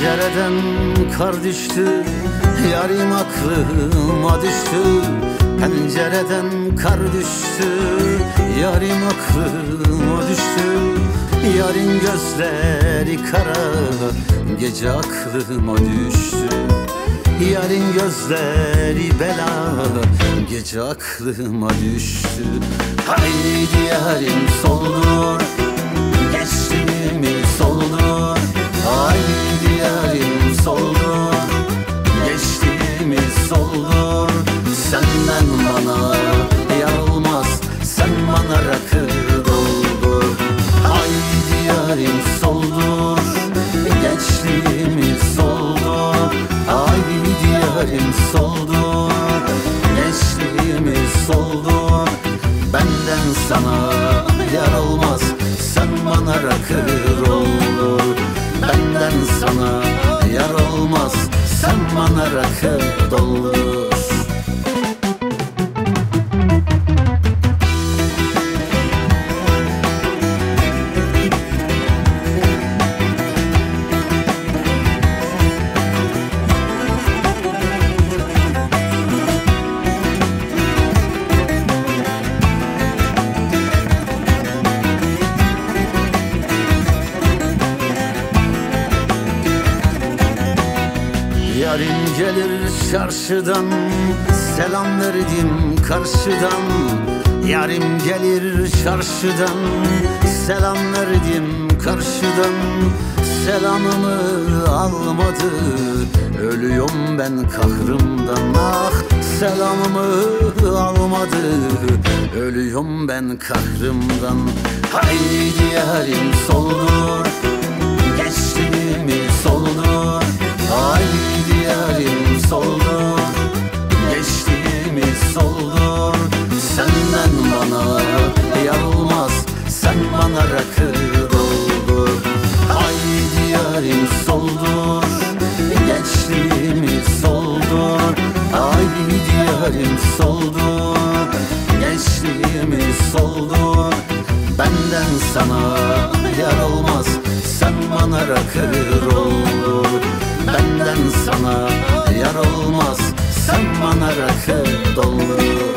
Pencereden kar düştü, yarim aklıma düştü. Pencereden kar düştü, yarim aklıma düştü. Yarın gözleri kara, gece aklıma düştü. Yarın gözleri bela, gece aklıma düştü. Haydi yarim soldur, geçtiğimi soldur. Haydi yarim soldur, geçtiğimi soldur. Senden bana yar olmaz, sen bana rakı doldur. Haydi yarim soldur, geçtiğimi soldur. Haydi yarim soldur, geçtiğimi soldur. Benden sana yar olmaz, sen bana rakı doldur. Benden sana yar olmaz, sen bana rakı doldur. Yarim gelir çarşıdan, selam verdim karşıdan. Yarim gelir çarşıdan, selam verdim karşıdan. Selamımı almadı, ölüyorum ben kahrımdan. Ah, selamımı almadı, ölüyorum ben kahrımdan. Haydi yarim soldur, geçtiğimi soldur. Haydi yarim soldur, geçtiğimi soldur. Senden bana yar olmaz, sen bana rakı doldur. Haydi yarim soldur, geçtiğimi soldur. Haydi yarim soldur, geçtiğimi soldur. Benden sana yar olmaz, sen bana rakı doldur. Benden sana yar olmaz, sen bana rakı doldur.